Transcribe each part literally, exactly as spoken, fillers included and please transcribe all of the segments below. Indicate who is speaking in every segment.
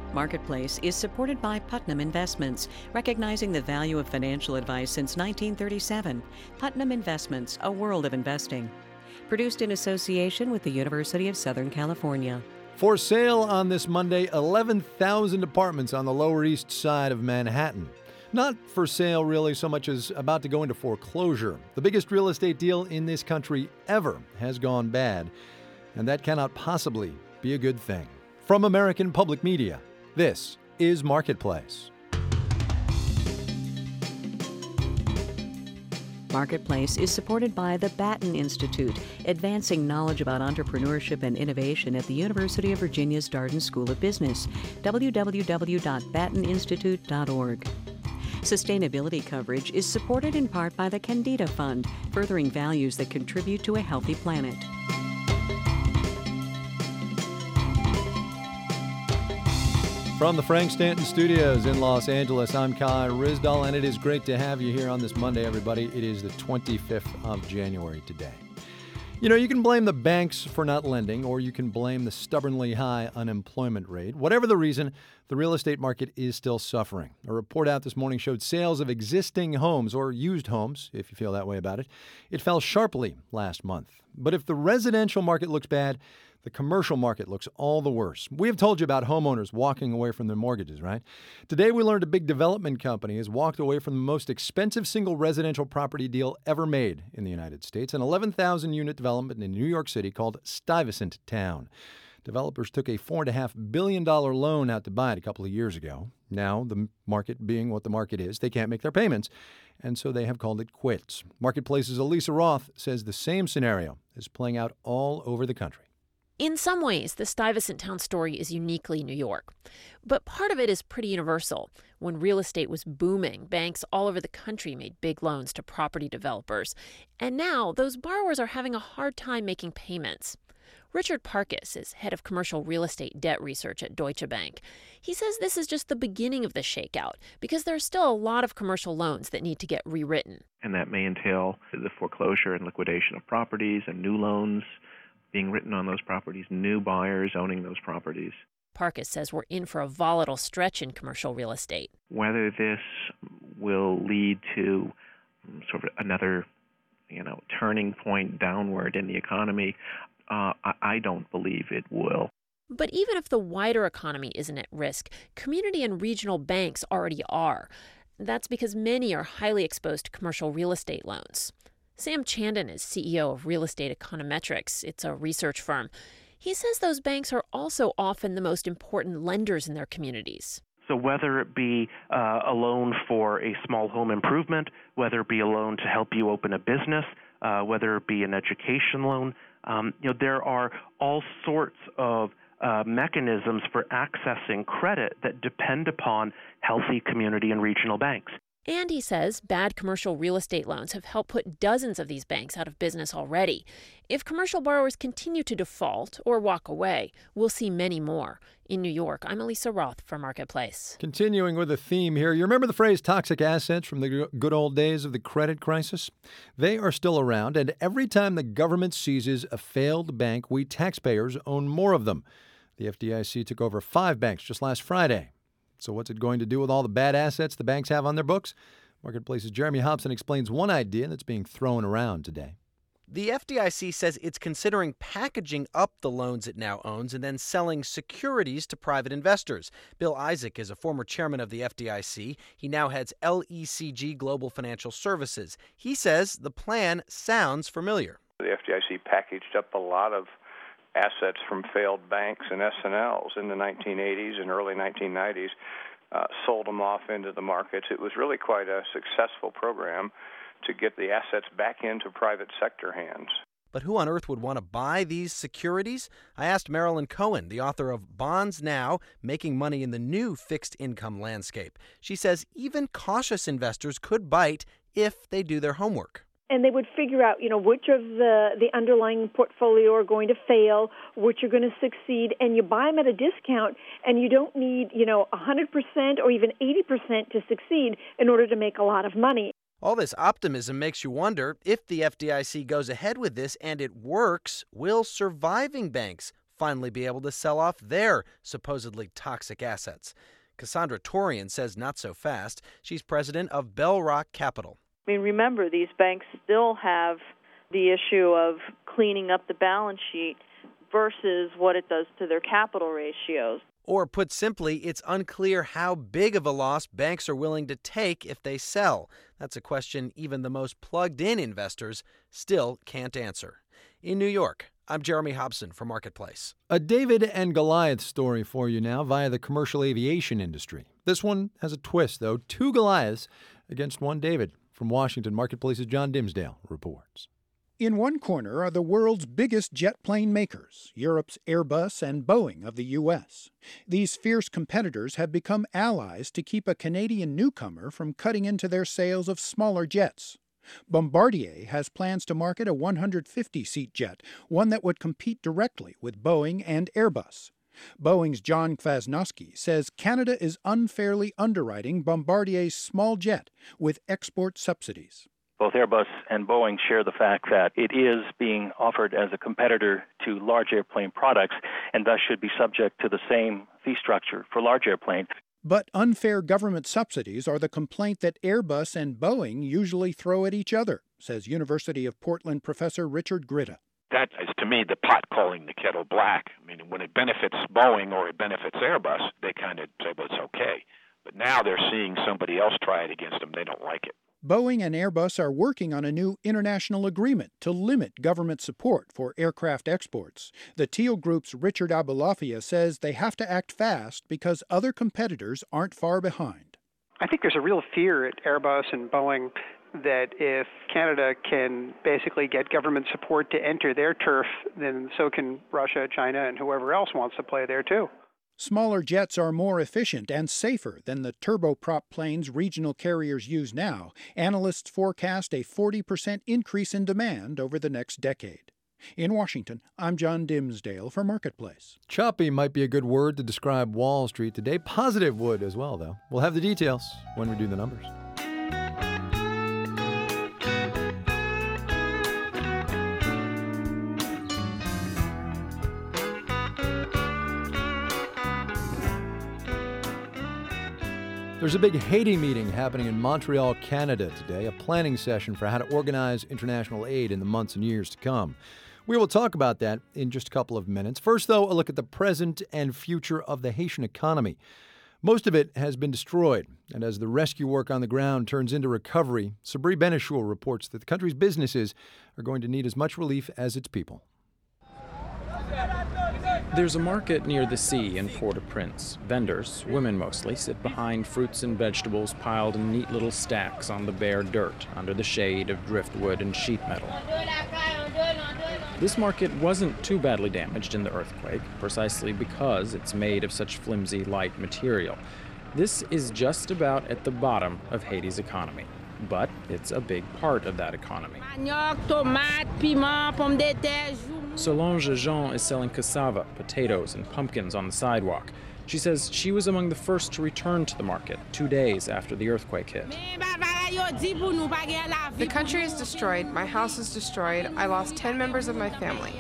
Speaker 1: Marketplace is supported by Putnam Investments, recognizing the value of financial advice since nineteen thirty-seven. Putnam Investments, a world of investing. Produced in association with the University of Southern California.
Speaker 2: For sale on this Monday, eleven thousand apartments on the Lower East Side of Manhattan. Not for sale really so much as about to go into foreclosure. The biggest real estate deal in this country ever has gone bad, and that cannot possibly be a good thing. From American Public Media, this is Marketplace.
Speaker 1: Marketplace is supported by the Batten Institute, advancing knowledge about entrepreneurship and innovation at the University of Virginia's Darden School of Business, w w w dot batten institute dot org. Sustainability coverage is supported in part by the Candida Fund, furthering values that contribute to a healthy planet.
Speaker 2: From the Frank Stanton Studios in Los Angeles, I'm Kai Ryssdal, and it is great to have you here on this Monday, everybody. It is the twenty-fifth of January today. You know, you can blame the banks for not lending, or you can blame the stubbornly high unemployment rate. Whatever the reason, the real estate market is still suffering. A report out this morning showed sales of existing homes, or used homes, if you feel that way about it, it fell sharply last month. But if the residential market looks bad, the commercial market looks all the worse. We have told you about homeowners walking away from their mortgages, right? Today we learned a big development company has walked away from the most expensive single residential property deal ever made in the United States, an eleven thousand unit development in New York City called Stuyvesant Town. Developers took a four point five billion dollars loan out to buy it a couple of years ago. Now, the market being what the market is, they can't make their payments, and so they have called it quits. Marketplace's Elisa Roth says the same scenario is playing out all over the country.
Speaker 3: In some ways, the Stuyvesant Town story is uniquely New York. But part of it is pretty universal. When real estate was booming, banks all over the country made big loans to property developers. And now, those borrowers are having a hard time making payments. Richard Parkes is head of commercial real estate debt research at Deutsche Bank. He says this is just the beginning of the shakeout because there are still a lot of commercial loans that need to get rewritten.
Speaker 4: And that may entail the foreclosure and liquidation of properties and new loans being written on those properties, new buyers owning those properties.
Speaker 3: Parkes says we're in for a volatile stretch in commercial real estate.
Speaker 4: Whether this will lead to sort of another, you know, turning point downward in the economy, uh, I, I don't believe it will.
Speaker 3: But even if the wider economy isn't at risk, community and regional banks already are. That's because many are highly exposed to commercial real estate loans. Sam Chandan is C E O of Real Estate Econometrics. It's a research firm. He says those banks are also often the most important lenders in their communities.
Speaker 5: So whether it be uh, a loan for a small home improvement, whether it be a loan to help you open a business, uh, whether it be an education loan, um, you know, there are all sorts of uh, mechanisms for accessing credit that depend upon healthy community and regional banks.
Speaker 3: And he says bad commercial real estate loans have helped put dozens of these banks out of business already. If commercial borrowers continue to default or walk away, we'll see many more. In New York, I'm Elisa Roth for Marketplace.
Speaker 2: Continuing with a theme here, you remember the phrase toxic assets from the good old days of the credit crisis? They are still around, and every time the government seizes a failed bank, we taxpayers own more of them. The F D I C took over five banks just last Friday. So what's it going to do with all the bad assets the banks have on their books? Marketplace's Jeremy Hobson explains one idea that's being thrown around today.
Speaker 6: The F D I C says it's considering packaging up the loans it now owns and then selling securities to private investors. Bill Isaac is a former chairman of the F D I C. He now heads L E C G Global Financial Services. He says the plan sounds familiar.
Speaker 7: The F D I C packaged up a lot of assets from failed banks and S N Ls in the nineteen eighties and early nineteen nineties, uh, sold them off into the markets. It was really quite a successful program to get the assets back into private sector hands.
Speaker 6: But who on earth would want to buy these securities? I asked Marilyn Cohen, the author of Bonds Now, Making Money in the New Fixed Income Landscape. She says even cautious investors could bite if they do their homework.
Speaker 8: And they would figure out, you know, which of the, the underlying portfolio are going to fail, which are going to succeed, and you buy them at a discount, and you don't need, you know, one hundred percent or even eighty percent to succeed in order to make a lot of money.
Speaker 6: All this optimism makes you wonder if the F D I C goes ahead with this and it works, will surviving banks finally be able to sell off their supposedly toxic assets. Cassandra Torian says not so fast. She's president of Bell Rock Capital.
Speaker 9: I mean, remember, these banks still have the issue of cleaning up the balance sheet versus what it does to their capital ratios.
Speaker 6: Or put simply, it's unclear how big of a loss banks are willing to take if they sell. That's a question even the most plugged-in investors still can't answer. In New York, I'm Jeremy Hobson for Marketplace.
Speaker 2: A David and Goliath story for you now via the commercial aviation industry. This one has a twist, though. Two Goliaths against one David. From Washington, Marketplace's John Dimsdale reports.
Speaker 10: In one corner are the world's biggest jet plane makers, Europe's Airbus and Boeing of the U S. These fierce competitors have become allies to keep a Canadian newcomer from cutting into their sales of smaller jets. Bombardier has plans to market a one hundred fifty seat jet, one that would compete directly with Boeing and Airbus. Boeing's John Kwasniewski says Canada is unfairly underwriting Bombardier's small jet with export subsidies.
Speaker 11: Both Airbus and Boeing share the fact that it is being offered as a competitor to large airplane products and thus should be subject to the same fee structure for large airplanes.
Speaker 10: But unfair government subsidies are the complaint that Airbus and Boeing usually throw at each other, says University of Portland professor Richard Gritta.
Speaker 12: That is, to me, the pot calling the kettle black. I mean, when it benefits Boeing or it benefits Airbus, they kind of say, well, it's okay. But now they're seeing somebody else try it against them. They don't like it.
Speaker 10: Boeing and Airbus are working on a new international agreement to limit government support for aircraft exports. The Teal Group's Richard Abulafia says they have to act fast because other competitors aren't far behind.
Speaker 13: I think there's a real fear at Airbus and Boeing that if Canada can basically get government support to enter their turf, then so can Russia, China, and whoever else wants to play there too.
Speaker 10: Smaller jets are more efficient and safer than the turboprop planes regional carriers use now. Analysts forecast a forty percent increase in demand over the next decade. In Washington, I'm John Dimsdale for Marketplace.
Speaker 2: Choppy might be a good word to describe Wall Street today. Positive would as well, though. We'll have the details when we do the numbers. There's a big Haiti meeting happening in Montreal, Canada today, a planning session for how to organize international aid in the months and years to come. We will talk about that in just a couple of minutes. First, though, a look at the present and future of the Haitian economy. Most of it has been destroyed, and as the rescue work on the ground turns into recovery, Sabri Benishul reports that the country's businesses are going to need as much relief as its people.
Speaker 14: There's a market near the sea in Port-au-Prince. Vendors, women mostly, sit behind fruits and vegetables piled in neat little stacks on the bare dirt under the shade of driftwood and sheet metal. This market wasn't too badly damaged in the earthquake, precisely because it's made of such flimsy, light material. This is just about at the bottom of Haiti's economy. But it's a big part of that economy. Solange Jean is selling cassava, potatoes, and pumpkins on the sidewalk. She says she was among the first to return to the market two days after the earthquake hit.
Speaker 15: The country is destroyed. My house is destroyed. I lost ten members of my family.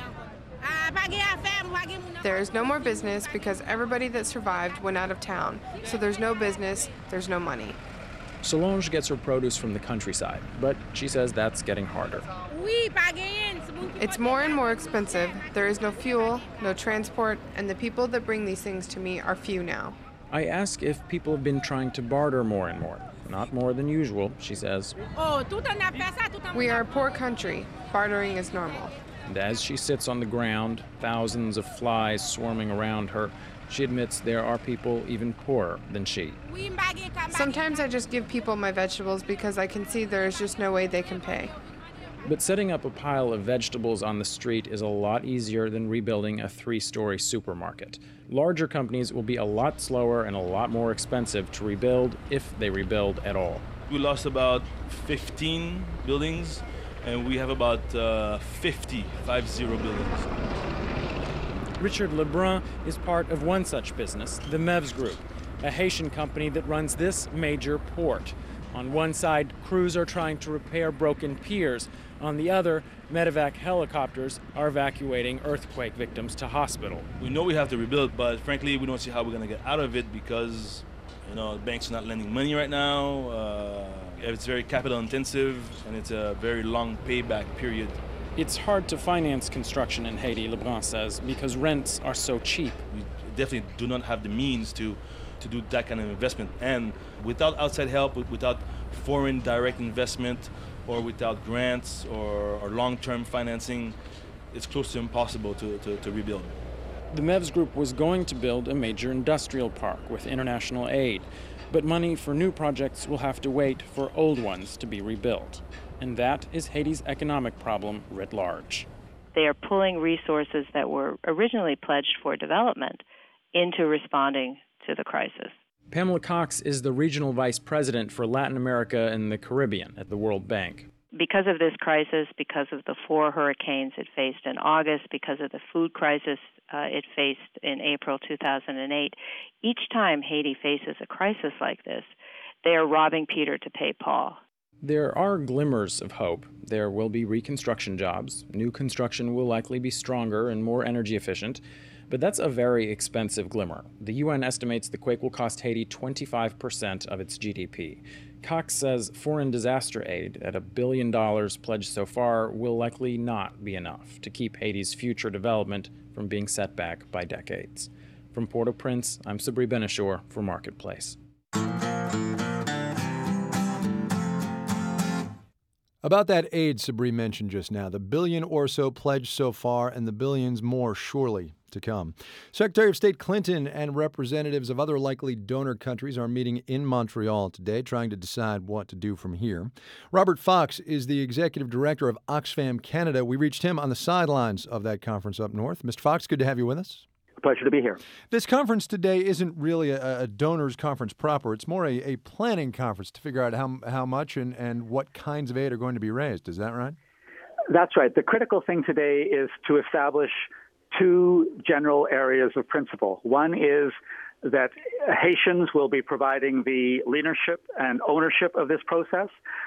Speaker 15: There is no more business because everybody that survived went out of town. So there's no business, there's no money.
Speaker 14: Solange gets her produce from the countryside, but she says that's getting harder.
Speaker 15: It's more and more expensive. There is no fuel, no transport, and the people that bring these things to me are few now.
Speaker 14: I ask if people have been trying to barter more and more. Not more than usual, she says.
Speaker 15: We are a poor country. Bartering is normal.
Speaker 14: And as she sits on the ground, thousands of flies swarming around her, she admits there are people even poorer than she.
Speaker 15: Sometimes I just give people my vegetables because I can see there is just no way they can pay.
Speaker 14: But setting up a pile of vegetables on the street is a lot easier than rebuilding a three-story supermarket. Larger companies will be a lot slower and a lot more expensive to rebuild, if they rebuild at all.
Speaker 16: We lost about fifteen buildings, and we have about uh, fifty, five zero buildings.
Speaker 14: Richard Lebrun is part of one such business, the Mevs Group, a Haitian company that runs this major port. On one side, crews are trying to repair broken piers. On the other, medevac helicopters are evacuating earthquake victims to hospital.
Speaker 16: We know we have to rebuild, but frankly, we don't see how we're going to get out of it because, you know, the banks are not lending money right now. Uh, it's very capital intensive, and it's a very long payback period.
Speaker 14: It's hard to finance construction in Haiti, Lebrun says, because rents are so cheap.
Speaker 16: We definitely do not have the means to, to do that kind of investment. And without outside help, without foreign direct investment, or without grants or, or long-term financing, it's close to impossible to, to, to rebuild.
Speaker 14: The MEVS Group was going to build a major industrial park with international aid, but money for new projects will have to wait for old ones to be rebuilt. And that is Haiti's economic problem writ large.
Speaker 17: They are pulling resources that were originally pledged for development into responding to the crisis.
Speaker 14: Pamela Cox is the regional vice president for Latin America and the Caribbean at the World Bank.
Speaker 17: Because of this crisis, because of the four hurricanes it faced in August, because of the food crisis uh, it faced in April two thousand eight, each time Haiti faces a crisis like this, they are robbing Peter to pay Paul.
Speaker 14: There are glimmers of hope. There will be reconstruction jobs. New construction will likely be stronger and more energy efficient. But that's a very expensive glimmer. The U N estimates the quake will cost Haiti twenty-five percent of its G D P. Cox says foreign disaster aid at a billion dollars pledged so far will likely not be enough to keep Haiti's future development from being set back by decades. From Port-au-Prince, I'm Sabri Benishore for Marketplace.
Speaker 2: About that aid Sabri mentioned just now, the billion or so pledged so far and the billions more surely to come. Secretary of State Clinton and representatives of other likely donor countries are meeting in Montreal today, trying to decide what to do from here. Robert Fox is the executive director of Oxfam Canada. We reached him on the sidelines of that conference up north. Mister Fox, good to have you with us.
Speaker 18: Pleasure to be here.
Speaker 2: This conference today isn't really a, a donors conference proper. It's more a, a planning conference to figure out how how much and, and what kinds of aid are going to be raised. Is that right?
Speaker 18: That's right. The critical thing today is to establish two general areas of principle. One is that Haitians will be providing the leadership and ownership of this process,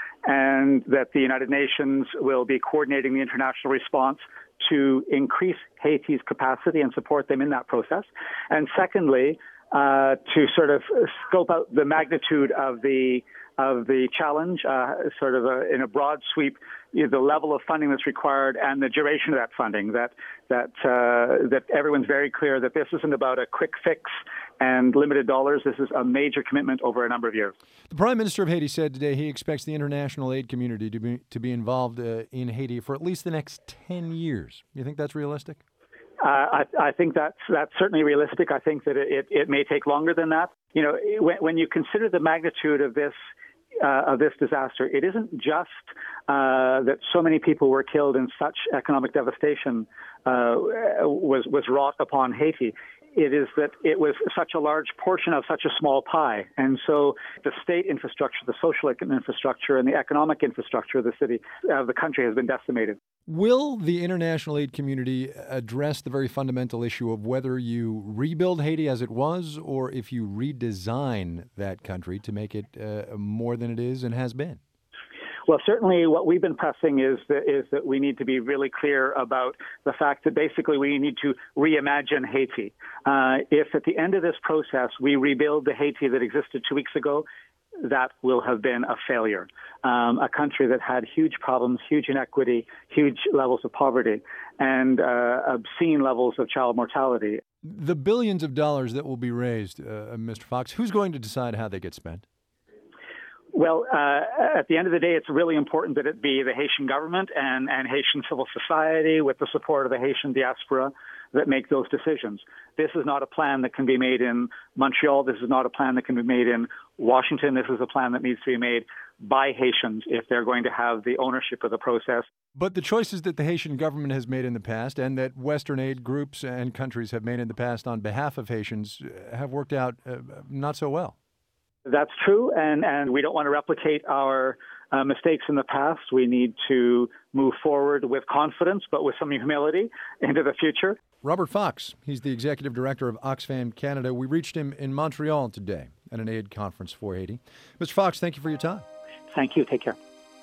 Speaker 18: and that the United Nations will be coordinating the international response to increase Haiti's capacity and support them in that process. And secondly, uh, to sort of scope out the magnitude of the of the challenge, uh, sort of a, in a broad sweep, you know, the level of funding that's required and the duration of that funding, that that uh, that everyone's very clear that this isn't about a quick fix and limited dollars. This is a major commitment over a number of years.
Speaker 2: The Prime Minister of Haiti said today he expects the international aid community to be to be involved uh, in Haiti for at least the next ten years. You think that's realistic?
Speaker 18: Uh, I, I think that's that's certainly realistic. I think that it, it may take longer than that. You know, when, when you consider the magnitude of this uh, of this disaster, it isn't just uh, that so many people were killed and such economic devastation uh, was was wrought upon Haiti. It is that it was such a large portion of such a small pie. And so the state infrastructure, the social infrastructure, and the economic infrastructure of the city, of the country has been decimated.
Speaker 2: Will the international aid community address the very fundamental issue of whether you rebuild Haiti as it was or if you redesign that country to make it uh, more than it is and has been?
Speaker 18: Well, certainly what we've been pressing is that, is that we need to be really clear about the fact that basically we need to reimagine Haiti. Uh, if at the end of this process we rebuild the Haiti that existed two weeks ago, that will have been a failure. Um, a country that had huge problems, huge inequity, huge levels of poverty, and uh, obscene levels of child mortality.
Speaker 2: The billions of dollars that will be raised, uh, Mister Fox, who's going to decide how they get spent?
Speaker 18: Well, uh, at the end of the day, it's really important that it be the Haitian government and, and Haitian civil society with the support of the Haitian diaspora that make those decisions. This is not a plan that can be made in Montreal. This is not a plan that can be made in Washington. This is a plan that needs to be made by Haitians if they're going to have the ownership of the process.
Speaker 2: But the choices that the Haitian government has made in the past and that Western aid groups and countries have made in the past on behalf of Haitians have worked out uh, not so well.
Speaker 18: That's true, and, and we don't want to replicate our uh, mistakes in the past. We need to move forward with confidence, but with some humility into the future.
Speaker 2: Robert Fox, he's the executive director of Oxfam Canada. We reached him in Montreal today. and an aid conference for Haiti. Mister Fox, thank you for your time.
Speaker 18: Thank you. Take care.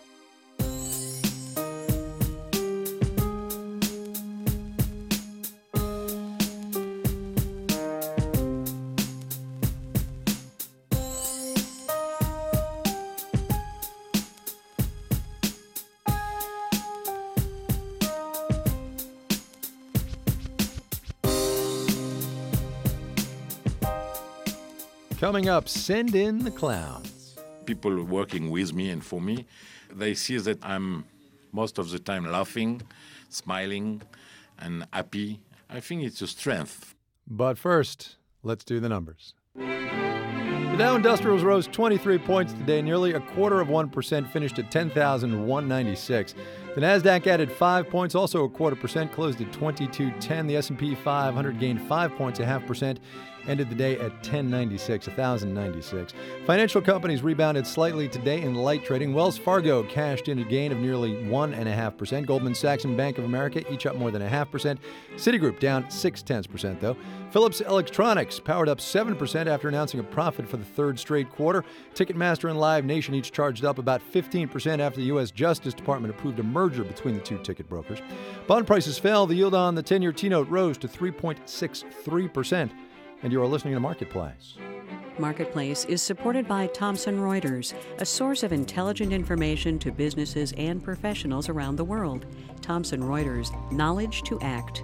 Speaker 2: Coming up, send in the clowns.
Speaker 19: People working with me and for me, they see that I'm most of the time laughing, smiling, and happy. I think it's a strength.
Speaker 2: But first, let's do the numbers. The Dow Industrials rose twenty-three points today, nearly a quarter of one percent, finished at ten thousand one hundred ninety-six. The Nasdaq added five points, also a quarter percent, closed at twenty-two ten. The S and P five hundred gained five points, a half percent, ended the day at ten ninety-six, one thousand ninety-six. Financial companies rebounded slightly today in light trading. Wells Fargo cashed in a gain of nearly one point five percent. Goldman Sachs and Bank of America each up more than a half percent. Citigroup down six tenths percent, though. Philips Electronics powered up seven percent after announcing a profit for the third straight quarter. Ticketmaster and Live Nation each charged up about fifteen percent after the U S Justice Department approved a merger between the two ticket brokers. Bond prices fell. The yield on the ten-year T-note rose to three point six three percent. And you are listening to Marketplace.
Speaker 1: Marketplace is supported by Thomson Reuters, a source of intelligent information to businesses and professionals around the world. Thomson Reuters, knowledge to act.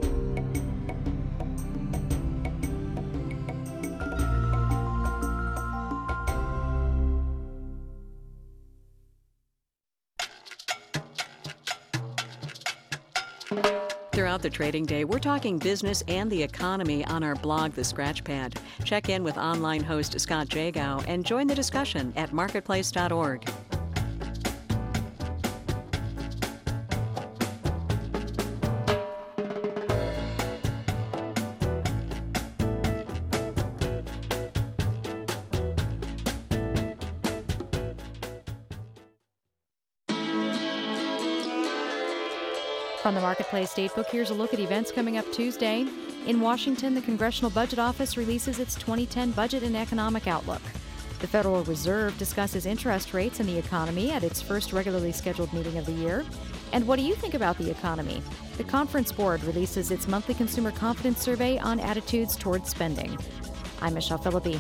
Speaker 1: Throughout the trading day, we're talking business and the economy on our blog, The Scratchpad. Check in with online host Scott Jagow and join the discussion at marketplace dot org.
Speaker 20: From the Marketplace Datebook, here's a look at events coming up Tuesday. In Washington, the Congressional Budget Office releases its twenty ten Budget and Economic Outlook. The Federal Reserve discusses interest rates and the economy at its first regularly scheduled meeting of the year. And what do you think about the economy? The Conference Board releases its monthly consumer confidence survey on attitudes toward spending. I'm Michelle Philippi.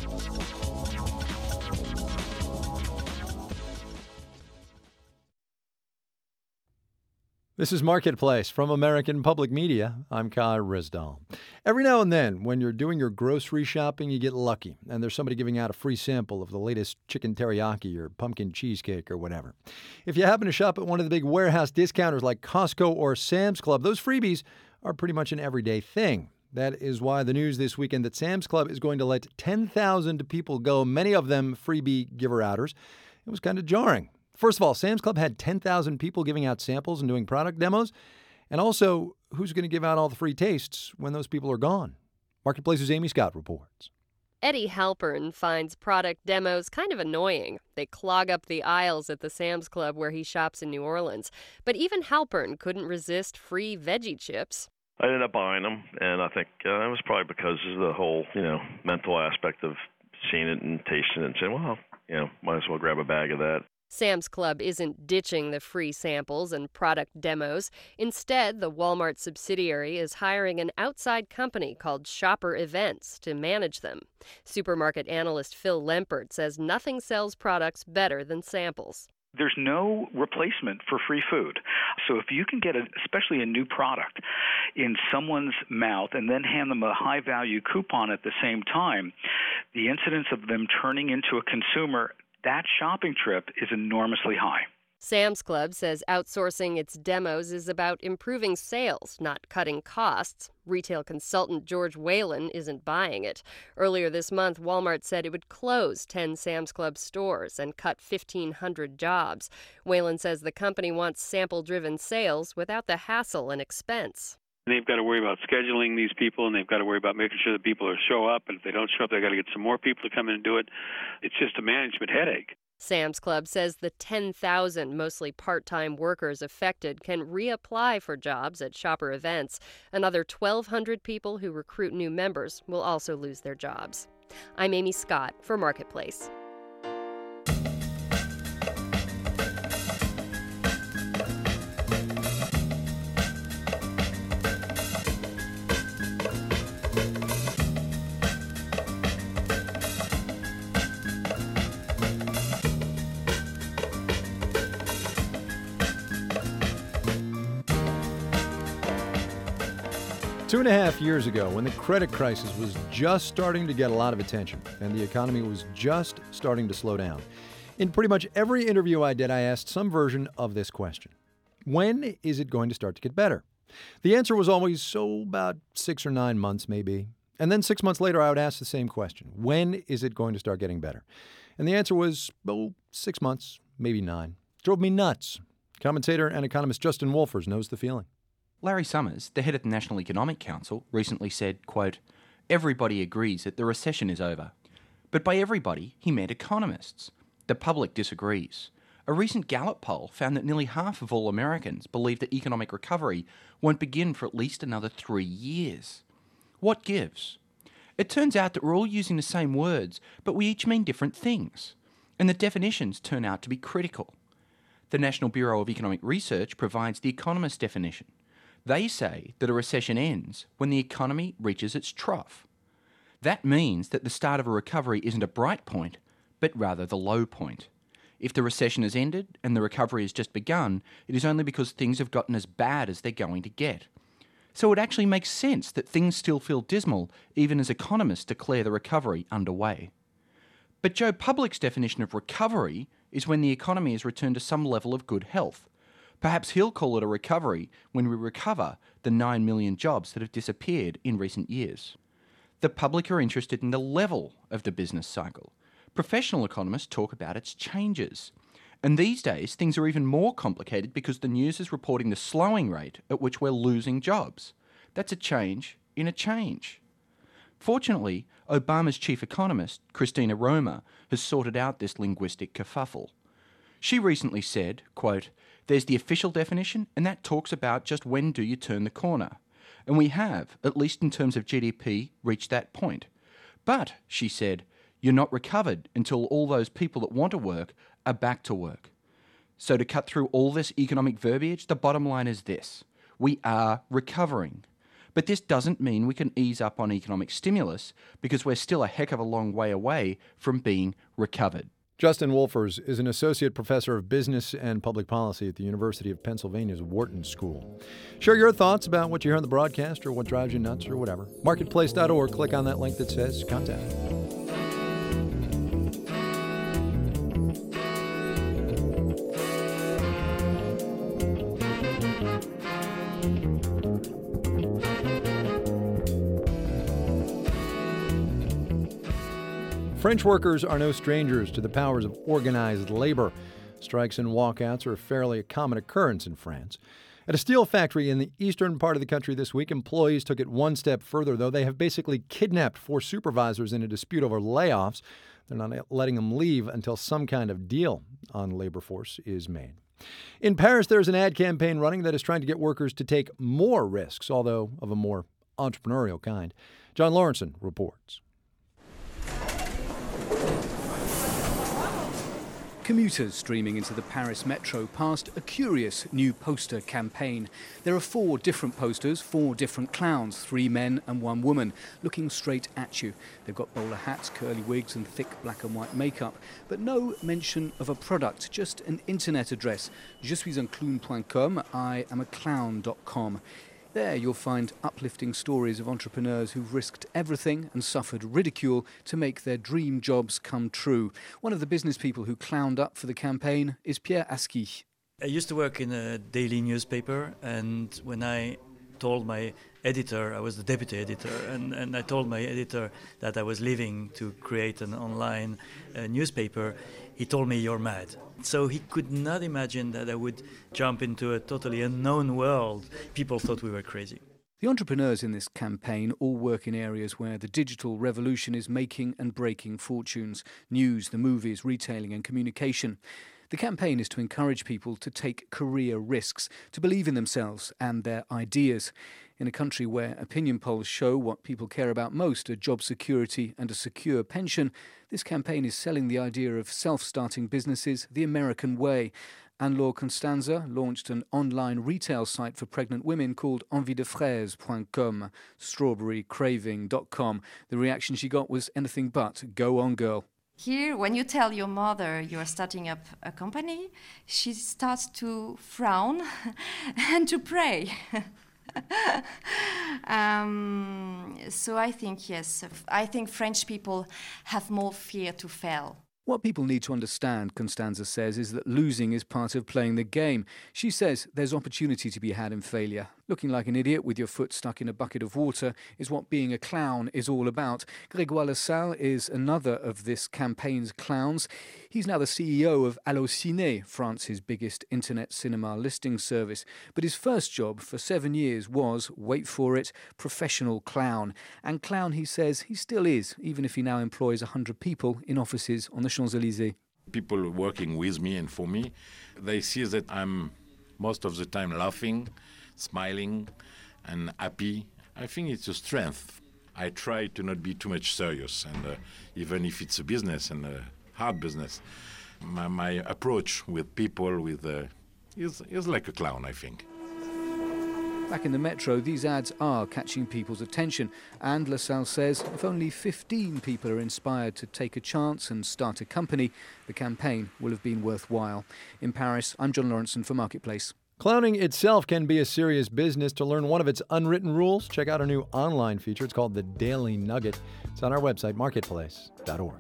Speaker 2: This is Marketplace from American Public Media. I'm Kai Risdall. Every now and then, when you're doing your grocery shopping, you get lucky, and there's somebody giving out a free sample of the latest chicken teriyaki or pumpkin cheesecake or whatever. If you happen to shop at one of the big warehouse discounters like Costco or Sam's Club, those freebies are pretty much an everyday thing. That is why the news this weekend that Sam's Club is going to let ten thousand people go, many of them freebie giver-outers. It was kind of jarring. First of all, Sam's Club had ten thousand people giving out samples and doing product demos. And also, who's going to give out all the free tastes when those people are gone? Marketplace's Amy Scott reports.
Speaker 21: Eddie Halpern finds product demos kind of annoying. They clog up the aisles at the Sam's Club where he shops in New Orleans. But even Halpern couldn't resist free veggie chips.
Speaker 22: I ended up buying them, and I think uh, it was probably because of the whole, you know, mental aspect of seeing it and tasting it and saying, well, you know, might as well grab a bag of that.
Speaker 21: Sam's Club isn't ditching the free samples and product demos. Instead, the Walmart subsidiary is hiring an outside company called Shopper Events to manage them. Supermarket analyst Phil Lempert says nothing sells products better than samples.
Speaker 23: There's no replacement for free food. So if you can get, a, especially a new product, in someone's mouth and then hand them a high-value coupon at the same time, the incidence of them turning into a consumer, that shopping trip is enormously high.
Speaker 21: Sam's Club says outsourcing its demos is about improving sales, not cutting costs. Retail consultant George Whalen isn't buying it. Earlier this month, Walmart said it would close ten Sam's Club stores and cut fifteen hundred jobs. Whalen says the company wants sample-driven sales without the hassle and expense.
Speaker 24: They've got to worry about scheduling these people, and they've got to worry about making sure that people show up. And if they don't show up, they've got to get some more people to come in and do it. It's just a management headache.
Speaker 21: Sam's Club says the ten thousand mostly part-time workers affected can reapply for jobs at shopper events. Another twelve hundred people who recruit new members will also lose their jobs. I'm Amy Scott for Marketplace.
Speaker 2: Two and a half years ago, when the credit crisis was just starting to get a lot of attention and the economy was just starting to slow down, in pretty much every interview I did, I asked some version of this question. When is it going to start to get better? The answer was always, so about six or nine months maybe. And then six months later, I would ask the same question. When is it going to start getting better? And the answer was, oh, six months, maybe nine. It drove me nuts. Commentator and economist Justin Wolfers knows the feeling.
Speaker 3: Larry Summers, the head of the National Economic Council, recently said, quote, "Everybody agrees that the recession is over." But by everybody, he meant economists. The public disagrees. A recent Gallup poll found that nearly half of all Americans believe that economic recovery won't begin for at least another three years. What gives? It turns out that we're all using the same words, but we each mean different things. And the definitions turn out to be critical. The National Bureau of Economic Research provides the economist definition. They say that a recession ends when the economy reaches its trough. That means that the start of a recovery isn't a bright point, but rather the low point. If the recession has ended and the recovery has just begun, it is only because things have gotten as bad as they're going to get. So it actually makes sense that things still feel dismal, even as economists declare the recovery underway. But Joe Public's definition of recovery is when the economy has returned to some level of good health. Perhaps he'll call it a recovery when we recover the nine million jobs that have disappeared in recent years. The public are interested in the level of the business cycle. Professional economists talk about its changes. And these days, things are even more complicated because the news is reporting the slowing rate at which we're losing jobs. That's a change in a change. Fortunately, Obama's chief economist, Christina Roma, has sorted out this linguistic kerfuffle. She recently said, quote, "There's the official definition, and that talks about just when do you turn the corner. And we have, at least in terms of G D P, reached that point. But," she said, "you're not recovered until all those people that want to work are back to work." So to cut through all this economic verbiage, the bottom line is this. We are recovering. But this doesn't mean we can ease up on economic stimulus because we're still a heck of a long way away from being recovered.
Speaker 2: Justin Wolfers is an associate professor of business and public policy at the University of Pennsylvania's Wharton School. Share your thoughts about what you hear on the broadcast or what drives you nuts or whatever. Marketplace dot org, click on that link that says contact. French workers are no strangers to the powers of organized labor. Strikes and walkouts are a fairly common occurrence in France. At a steel factory in the eastern part of the country this week, employees took it one step further, though. They have basically kidnapped four supervisors in a dispute over layoffs. They're not letting them leave until some kind of deal on labor force is made. In Paris, there's an ad campaign running that is trying to get workers to take more risks, although of a more entrepreneurial kind. John Lawrenson reports.
Speaker 4: Commuters streaming into the Paris metro past a curious new poster campaign. There are four different posters, four different clowns, three men and one woman, looking straight at you. They've got bowler hats, curly wigs and thick black and white makeup, but no mention of a product, just an internet address. Je suis un clown dot com, I am a clown dot com. There you'll find uplifting stories of entrepreneurs who've risked everything and suffered ridicule to make their dream jobs come true. One of the business people who clowned up for the campaign is Pierre Aski.
Speaker 5: I used to work in a daily newspaper, and when I told my editor, I was the deputy editor, and, and I told my editor that I was leaving to create an online uh, newspaper, he told me, "You're mad." So he could not imagine that I would jump into a totally unknown world. People thought we were crazy.
Speaker 4: The entrepreneurs in this campaign all work in areas where the digital revolution is making and breaking fortunes: news, the movies, retailing and communication. The campaign is to encourage people to take career risks, to believe in themselves and their ideas. In a country where opinion polls show what people care about most are job security and a secure pension, this campaign is selling the idea of self-starting businesses the American way. Anne-Laure Constanza launched an online retail site for pregnant women called envie de fraise dot com, strawberry craving dot com. The reaction she got was anything but go on, girl.
Speaker 6: Here, when you tell your mother you are starting up a company, she starts to frown and to pray. um, so I think, yes, I think French people have more fear to fail.
Speaker 4: What people need to understand, Constanza says, is that losing is part of playing the game. She says there's opportunity to be had in failure. Looking like an idiot with your foot stuck in a bucket of water is what being a clown is all about. Grégoire Lassalle is another of this campaign's clowns. He's now the C E O of Allociné, France's biggest internet cinema listing service. But his first job for seven years was, wait for it, professional clown. And clown, he says, he still is, even if he now employs one hundred people in offices on the Champs-Élysées.
Speaker 19: People working with me and for me, they see that I'm most of the time laughing, smiling and happy. I think it's a strength. I try to not be too much serious, and uh, even if it's a business and a hard business, my, my approach with people with uh, is, is like a clown, I think.
Speaker 4: Back in the metro, these ads are catching people's attention, and Lassalle says if only fifteen people are inspired to take a chance and start a company, the campaign will have been worthwhile. In Paris, I'm John Lawrenson for Marketplace.
Speaker 2: Clowning itself can be a serious business. To learn one of its unwritten rules, check out our new online feature. It's called The Daily Nugget. It's on our website, marketplace dot org.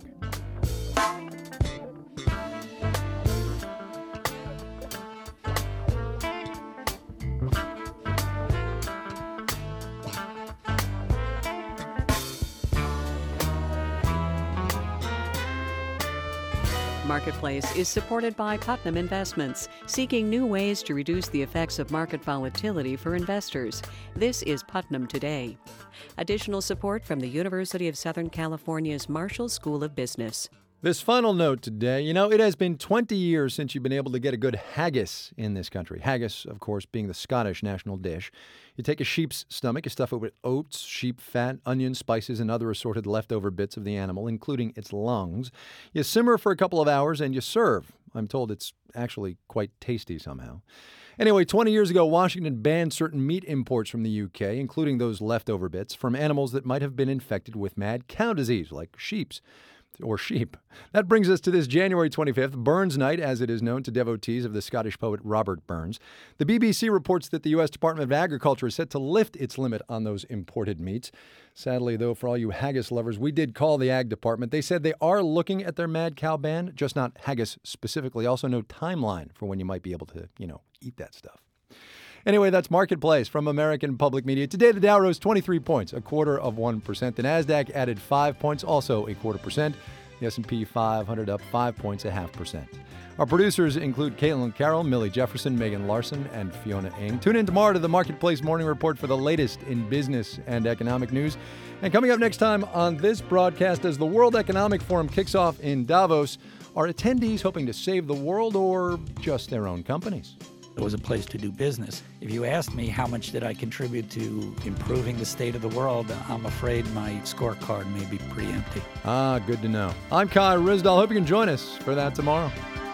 Speaker 1: Marketplace is supported by Putnam Investments, seeking new ways to reduce the effects of market volatility for investors. This is Putnam Today. Additional support from the University of Southern California's Marshall School of Business.
Speaker 2: This final note today, you know, it has been twenty years since you've been able to get a good haggis in this country. Haggis, of course, being the Scottish national dish. You take a sheep's stomach, you stuff it with oats, sheep fat, onions, spices, and other assorted leftover bits of the animal, including its lungs. You simmer for a couple of hours and you serve. I'm told it's actually quite tasty somehow. Anyway, twenty years ago, Washington banned certain meat imports from the U K, including those leftover bits, from animals that might have been infected with mad cow disease, like sheep's. Or sheep. That brings us to this January twenty-fifth, Burns Night, as it is known to devotees of the Scottish poet Robert Burns. The B B C reports that the U S Department of Agriculture is set to lift its limit on those imported meats. Sadly, though, for all you haggis lovers, we did call the Ag Department. They said they are looking at their mad cow ban, just not haggis specifically. Also, no timeline for when you might be able to, you know, eat that stuff. Anyway, that's Marketplace from American Public Media. Today, the Dow rose twenty-three points, a quarter of one percent. The NASDAQ added five points, also a quarter percent. The S and P five hundred up five points, a half percent. Our producers include Caitlin Carroll, Millie Jefferson, Megan Larson, and Fiona Ng. Tune in tomorrow to the Marketplace Morning Report for the latest in business and economic news. And coming up next time on this broadcast, as the World Economic Forum kicks off in Davos, are attendees hoping to save the world or just their own companies?
Speaker 7: It was a place to do business. If you asked me how much did I contribute to improving the state of the world, I'm afraid my scorecard may be pretty empty.
Speaker 2: Ah, good to know. I'm Kai Ryssdal. Hope you can join us for that tomorrow.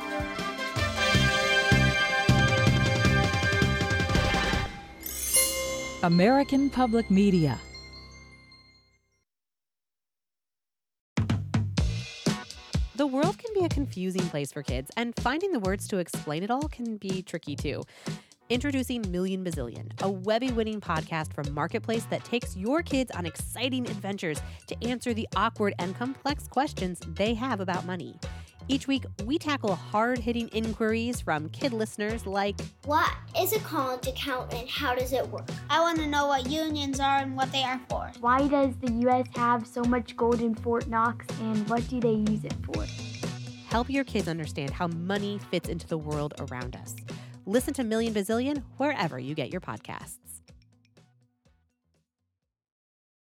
Speaker 8: American Public Media.
Speaker 9: The world can be a confusing place for kids, and finding the words to explain it all can be tricky too. Introducing Million Bazillion, a Webby-winning podcast from Marketplace that takes your kids on exciting adventures to answer the awkward and complex questions they have about money. Each week, we tackle hard-hitting inquiries from kid listeners like,
Speaker 25: what is a college account and how does it work? I want to know what unions are and what they are for.
Speaker 26: Why does the U S have so much gold in Fort Knox and what do they use it for?
Speaker 9: Help your kids understand how money fits into the world around us. Listen to Million Bazillion wherever you get your podcasts.